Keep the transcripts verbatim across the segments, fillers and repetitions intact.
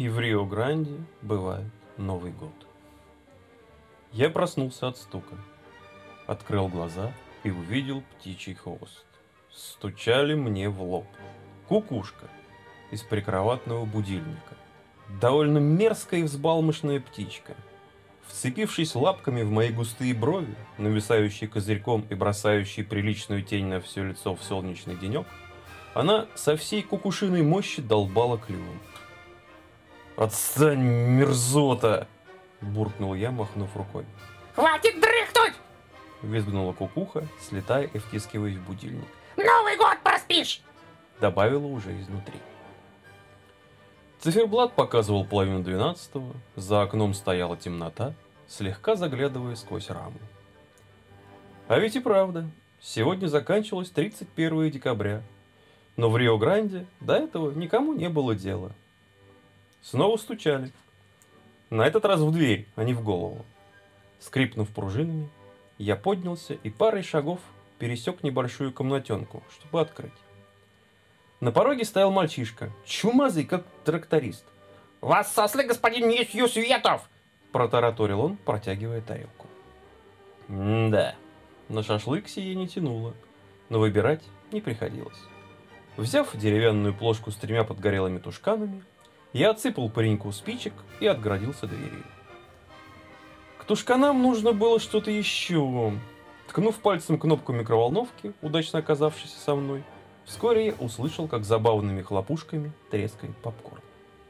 И в Рио-Гранде бывает Новый год. Я проснулся от стука, открыл глаза и увидел птичий хвост. Стучали мне в лоб. Кукушка из прикроватного будильника. Довольно мерзкая и взбалмошная птичка. Вцепившись лапками в мои густые брови, нависающие козырьком и бросающие приличную тень на все лицо в солнечный денек, она со всей кукушиной мощи долбала клювом. «Отстань, мерзота!» — буркнул я, махнув рукой. «Хватит дрыхнуть!» — визгнула кукуха, слетая и втискиваясь в будильник. «Новый год проспишь!» — добавила уже изнутри. Циферблат показывал половину двенадцатого, за окном стояла темнота, слегка заглядывая сквозь раму. А ведь и правда, сегодня заканчивалось тридцать первое декабря, но в Рио-Гранде до этого никому не было дела. Снова стучали. На этот раз в дверь, а не в голову. Скрипнув пружинами, я поднялся и парой шагов пересек небольшую комнатенку, чтобы открыть. На пороге стоял мальчишка, чумазый, как тракторист. «Вас сосли, господин Юсюетов!» — протараторил он, протягивая тарелку. М-да, на шашлык сие не тянуло, но выбирать не приходилось. Взяв деревянную плошку с тремя подгорелыми тушканами, я отсыпал пареньку спичек и отгородился дверью. К тушканам нужно было что-то еще. Ткнув пальцем кнопку микроволновки, удачно оказавшейся со мной, вскоре я услышал, как забавными хлопушками трескает попкорн.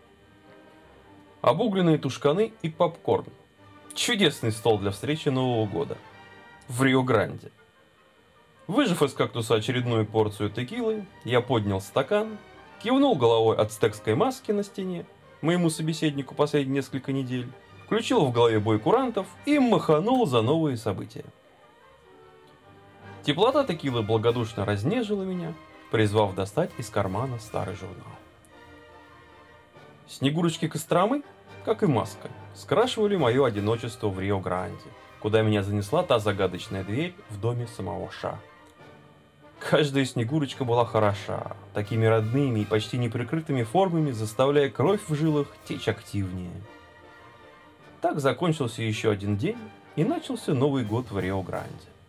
Обугленные тушканы и попкорн. Чудесный стол для встречи Нового года. В Рио-Гранде. Выжав из кактуса очередную порцию текилы, я поднял стакан, кивнул головой ацтекской маске на стене, моему собеседнику последние несколько недель, включил в голове бой курантов и маханул за новые события. Теплота текилы благодушно разнежила меня, призвав достать из кармана старый журнал. Снегурочки Костромы, как и маска, скрашивали мое одиночество в Рио-Гранде, куда меня занесла та загадочная дверь в доме самого Ша. Каждая снегурочка была хороша, такими родными и почти неприкрытыми формами, заставляя кровь в жилах течь активнее. Так закончился еще один день, и начался Новый год в Рио-Гранде.